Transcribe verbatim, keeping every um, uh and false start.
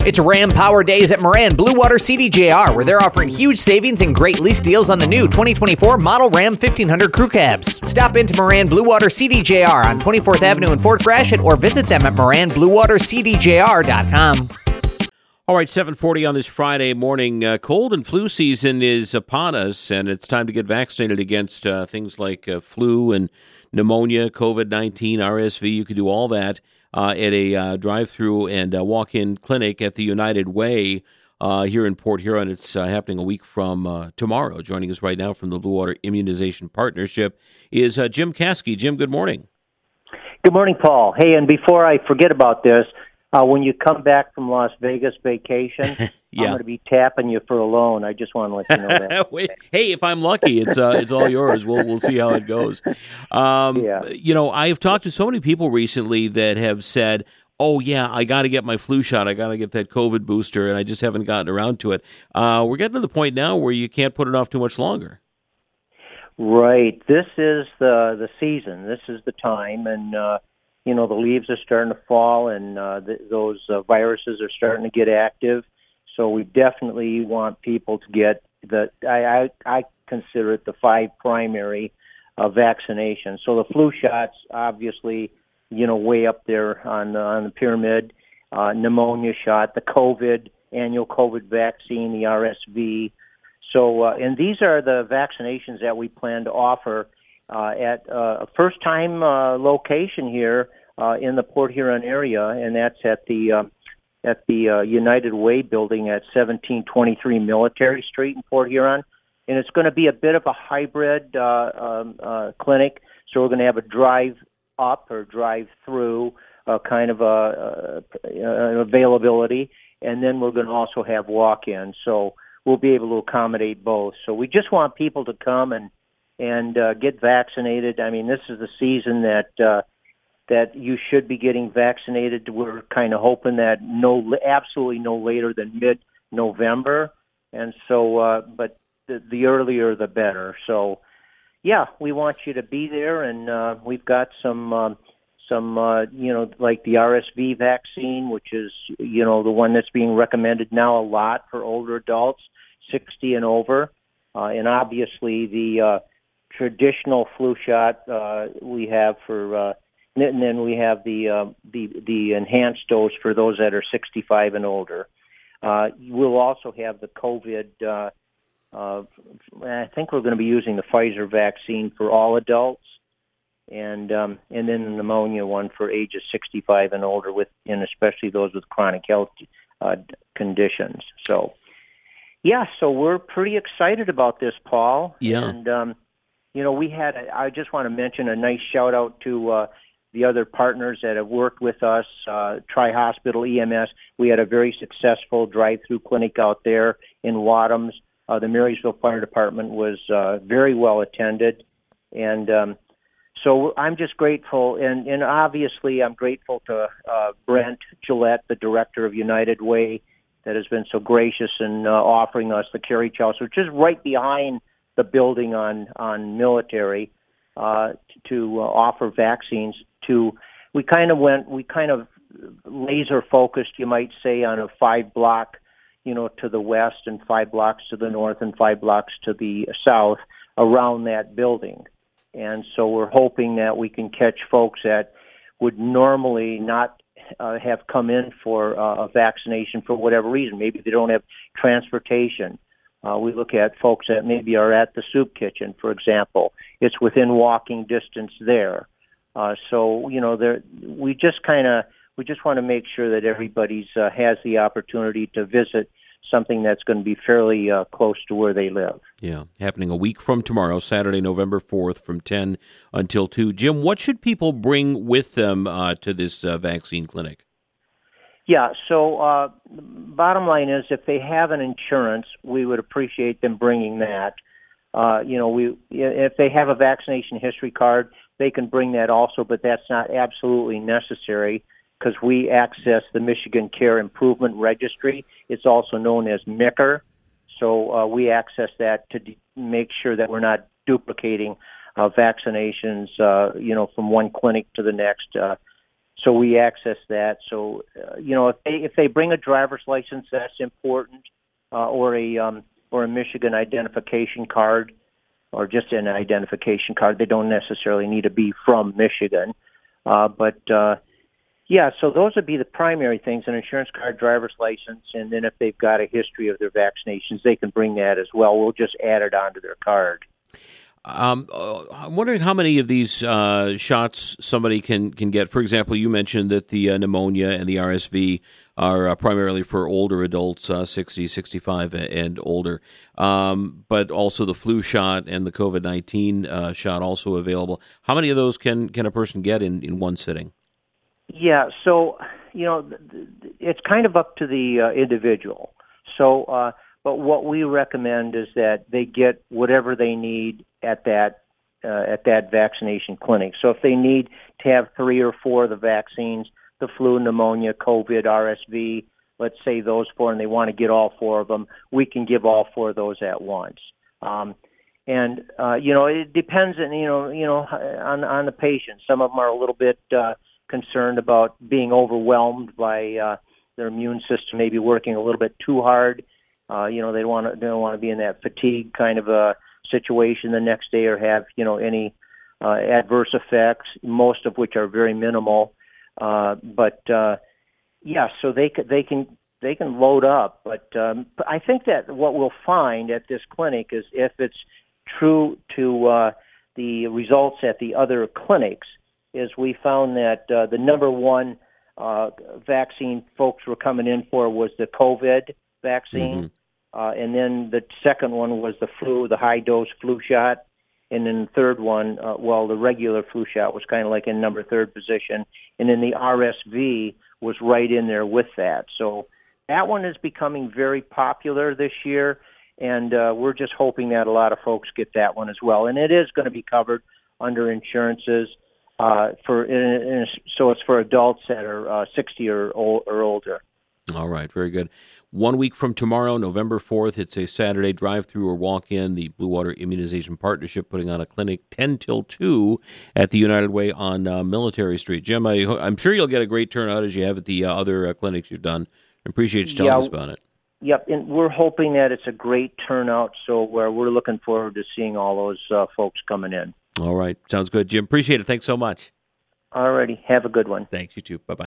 It's Ram Power Days at Moran Blue Water C D J R, where they're offering huge savings and great lease deals on the new twenty twenty-four model Ram fifteen hundred crew cabs. Stop into Moran Blue Water C D J R on twenty-fourth Avenue in Fort Gratiot or visit them at moran blue water c d j r dot com. All right, seven forty on this Friday morning. Uh, cold and flu season is upon us, and it's time to get vaccinated against uh, things like uh, flu and pneumonia, covid nineteen, R S V. You can do all that uh, at a uh, drive-through and uh, walk-in clinic at the United Way uh, here in Port Huron. It's uh, happening a week from uh, tomorrow. Joining us right now from the Blue Water Immunization Partnership is uh, Jim Caskey. Jim, good morning. Good morning, Paul. Hey, and before I forget about this, Uh, when you come back from Las Vegas vacation, yeah. I'm going to be tapping you for a loan. I just want to let you know that. Hey, if I'm lucky, it's uh, it's all yours. We'll we'll see how it goes. Um, yeah. You know, I have talked to so many people recently that have said, "Oh yeah, I got to get my flu shot. I got to get that COVID booster, and I just haven't gotten around to it." Uh, we're getting to the point now where you can't put it off too much longer. Right. This is the the season. This is the time, and. Uh, You know, the leaves are starting to fall, and uh, th- those uh, viruses are starting to get active. So we definitely want people to get the, I, I, I consider it the five primary uh, vaccinations. So the flu shots, obviously, you know, way up there on, on the pyramid. Uh, pneumonia shot, the COVID, annual COVID vaccine, the R S V. So, uh, and these are the vaccinations that we plan to offer Uh, at uh, a first-time uh, location here uh, in the Port Huron area, and that's at the uh, at the uh, United Way building at seventeen twenty-three Military Street in Port Huron. And it's going to be a bit of a hybrid uh, um, uh, clinic, so we're going to have a drive-up or drive-through uh, kind of a, uh, availability, and then we're going to also have walk-in, so we'll be able to accommodate both. So we just want people to come and and uh, get vaccinated. I mean, this is the season that uh, that you should be getting vaccinated. We're kind of hoping that no, absolutely no later than mid-November, and so, uh, but the, the earlier the better. So, yeah, we want you to be there, and uh, we've got some, um, some, uh, you know, like the R S V vaccine, which is, you know, the one that's being recommended now a lot for older adults, sixty and over, uh, and obviously the uh, traditional flu shot uh, we have for, uh, and then we have the uh, the the enhanced dose for those that are sixty-five and older. Uh, we'll also have the COVID. Uh, uh, I think we're going to be using the Pfizer vaccine for all adults, and um, and then the pneumonia one for ages sixty-five and older, with and especially those with chronic health uh, conditions. So, yeah, so we're pretty excited about this, Paul. Yeah. And um, You know, we had, a, I just want to mention a nice shout out to uh, the other partners that have worked with us, uh, Tri-Hospital E M S. We had a very successful drive-through clinic out there in Wadhams. Uh, the Marysville Fire Department was uh, very well attended. And um, so I'm just grateful. And, and obviously I'm grateful to uh, Brent Gillette, the director of United Way, that has been so gracious in uh, offering us the carriage house, which is right behind the building on on military uh, to uh, offer vaccines. To we kind of went, we kind of laser focused, you might say, on a five block, you know, to the west and five blocks to the north and five blocks to the south around that building. And so we're hoping that we can catch folks that would normally not uh, have come in for uh, a vaccination for whatever reason. Maybe they don't have transportation. Uh, we look at folks that maybe are at the soup kitchen, for example. It's within walking distance there. Uh, so, you know, there, we just kind of, we just want to make sure that everybody's uh, has the opportunity to visit something that's going to be fairly uh, close to where they live. Yeah, happening a week from tomorrow, Saturday, November fourth, from ten until two. Jim, what should people bring with them uh, to this uh, vaccine clinic? Yeah, so uh, bottom line is if they have an insurance, we would appreciate them bringing that. Uh, you know, we if they have a vaccination history card, they can bring that also, but that's not absolutely necessary because we access the Michigan Care Improvement Registry. It's also known as M I C R. So uh, we access that to d- make sure that we're not duplicating uh, vaccinations, uh, you know, from one clinic to the next. Uh, so we access that. So, uh, you know, if they if they bring a driver's license, that's important, uh, or a um, or a Michigan identification card, or just an identification card. They don't necessarily need to be from Michigan, uh, but uh, yeah. So those would be the primary things: an insurance card, driver's license, and then if they've got a history of their vaccinations, they can bring that as well. We'll just add it onto their card. Um, uh, I'm wondering how many of these uh, shots somebody can, can get. For example, you mentioned that the uh, pneumonia and the R S V are uh, primarily for older adults, uh, sixty, sixty-five, and older, um, but also the flu shot and the COVID nineteen uh, shot also available. How many of those can, can a person get in, in one sitting? Yeah, so, you know, it's kind of up to the uh, individual. So, uh, but what we recommend is that they get whatever they need at that uh, at that vaccination clinic. So if they need to have three or four of the vaccines, the flu, pneumonia, COVID, R S V, let's say those four, and they want to get all four of them, we can give all four of those at once. Um, and uh, you know, it depends on you know you know on on the patient. Some of them are a little bit uh, concerned about being overwhelmed by uh, their immune system, maybe working a little bit too hard. Uh, you know, they want to they don't want to be in that fatigue kind of a situation the next day, or have you know any uh, adverse effects, most of which are very minimal. Uh, but uh, yeah, so they can they can they can load up. But um, I think that what we'll find at this clinic is if it's true to uh, the results at the other clinics, is we found that uh, the number one uh, vaccine folks were coming in for was the COVID vaccine. Mm-hmm. Uh, and then the second one was the flu, the high-dose flu shot. And then the third one, uh, well, the regular flu shot was kind of like in number third position. And then the R S V was right in there with that. So that one is becoming very popular this year, and uh, we're just hoping that a lot of folks get that one as well. And it is going to be covered under insurances. Uh, for in, in, so it's for adults that are uh, sixty or, or older. All right, very good. One week from tomorrow, November fourth, it's a Saturday drive-through or walk-in. The Blue Water Immunization Partnership putting on a clinic ten till two at the United Way on uh, Military Street. Jim, I, I'm sure you'll get a great turnout as you have at the uh, other uh, clinics you've done. I appreciate you telling yeah, us about it. Yep, and we're hoping that it's a great turnout, so we're, we're looking forward to seeing all those uh, folks coming in. All right, sounds good. Jim, appreciate it. Thanks so much. All righty, have a good one. Thanks, you too. Bye-bye.